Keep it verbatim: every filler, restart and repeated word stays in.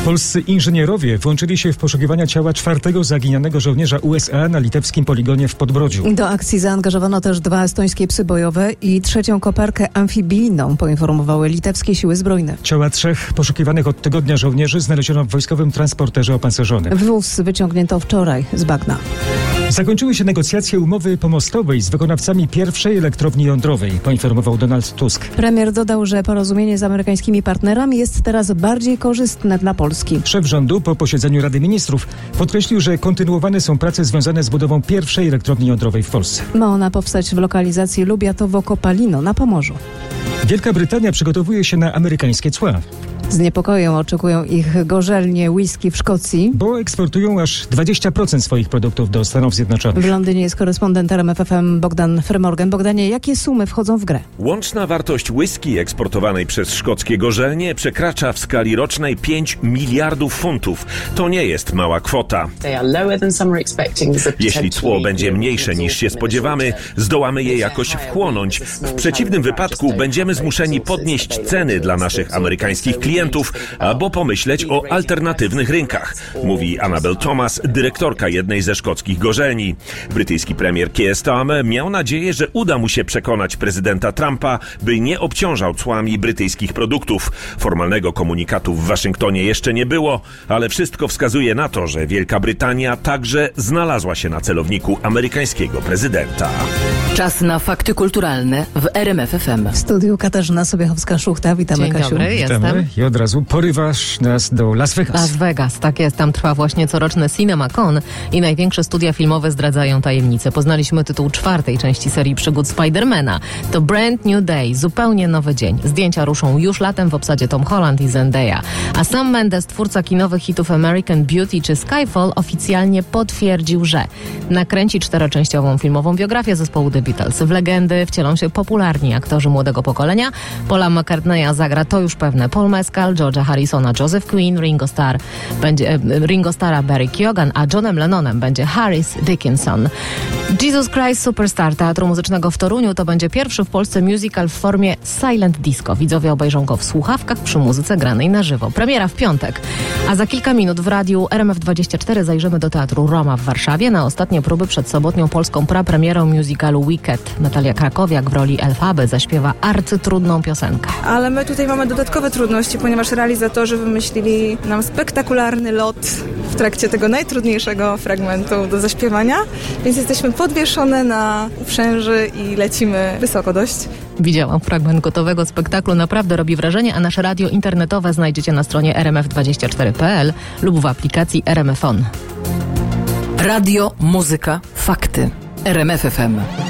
Polscy inżynierowie włączyli się w poszukiwania ciała czwartego zaginionego żołnierza U S A na litewskim poligonie w Podbrodziu. Do akcji zaangażowano też dwa estońskie psy bojowe i trzecią koparkę amfibijną, poinformowały litewskie siły zbrojne. Ciała trzech poszukiwanych od tygodnia żołnierzy znaleziono w wojskowym transporterze opancerzonym. Wóz wyciągnięto wczoraj z bagna. Zakończyły się negocjacje umowy pomostowej z wykonawcami pierwszej elektrowni jądrowej, poinformował Donald Tusk. Premier dodał, że porozumienie z amerykańskimi partnerami jest teraz bardziej korzystne dla Polski. Szef rządu po posiedzeniu Rady Ministrów podkreślił, że kontynuowane są prace związane z budową pierwszej elektrowni jądrowej w Polsce. Ma ona powstać w lokalizacji Lubiatowo-Kopalino na Pomorzu. Wielka Brytania przygotowuje się na amerykańskie cła. Z niepokojem oczekują ich gorzelnie whisky w Szkocji, bo eksportują aż dwadzieścia procent swoich produktów do Stanów Zjednoczonych. W Londynie jest korespondent R M F F M Bogdan Frymorgan. Bogdanie, jakie sumy wchodzą w grę? Łączna wartość whisky eksportowanej przez szkockie gorzelnie przekracza w skali rocznej pięć miliardów funtów. To nie jest mała kwota. Jeśli cło będzie mniejsze niż się spodziewamy, zdołamy je jakoś wchłonąć. W przeciwnym wypadku będziemy zmuszeni podnieść ceny dla naszych amerykańskich klientów albo pomyśleć o alternatywnych rynkach, mówi Annabel Thomas, dyrektorka jednej ze szkockich gorzelni. Brytyjski premier Keir Starmer miał nadzieję, że uda mu się przekonać prezydenta Trumpa, by nie obciążał cłami brytyjskich produktów. Formalnego komunikatu w Waszyngtonie jeszcze nie było, ale wszystko wskazuje na to, że Wielka Brytania także znalazła się na celowniku amerykańskiego prezydenta. Czas na fakty kulturalne w R M F F M. W studiu Katarzyna Sobiechowska-Szuchta. Witamy, Dzień Kasiu. dobry, jestem. I od razu porywasz nas do Las Vegas. Las Vegas, tak jest. Tam trwa właśnie coroczny CinemaCon i największe studia filmowe zdradzają tajemnice. Poznaliśmy tytuł czwartej części serii przygód Spidermana. To Brand New Day, zupełnie nowy dzień. Zdjęcia ruszą już latem w obsadzie Tom Holland i Zendaya. A Sam Mendes, twórca kinowych hitów American Beauty czy Skyfall, oficjalnie potwierdził, że nakręci czteroczęściową filmową biografię zespołu The Beatles. W legendy wcielą się popularni aktorzy młodego pokolenia. Paula McCartneya zagra, to już pewne, Paul Mescal, George'a Harrisona, Joseph Quinn, Ringo Starr będzie, Ringo Starra Barry Keoghan, a Johnem Lennonem będzie Harris Dickinson. Jesus Christ Superstar Teatru Muzycznego w Toruniu to będzie pierwszy w Polsce musical w formie silent disco. Widzowie obejrzą go w słuchawkach przy muzyce granej na żywo. Premiera w piątek. A za kilka minut w radiu R M F dwadzieścia cztery zajrzymy do Teatru Roma w Warszawie na ostatnie próby przed sobotnią polską prapremierą musicalu Wicked. Natalia Krakowiak w roli Elfaby zaśpiewa arcytrudną piosenkę. Ale my tutaj mamy dodatkowe trudności, ponieważ realizatorzy wymyślili nam spektakularny lot w trakcie tego najtrudniejszego fragmentu do zaśpiewania, więc jesteśmy podwieszone na uprzęży i lecimy wysoko dość. Widziałam fragment gotowego spektaklu, naprawdę robi wrażenie, a nasze radio internetowe znajdziecie na stronie r m f dwadzieścia cztery kropka p l lub w aplikacji R M F On. Radio, muzyka, fakty. R M F F M.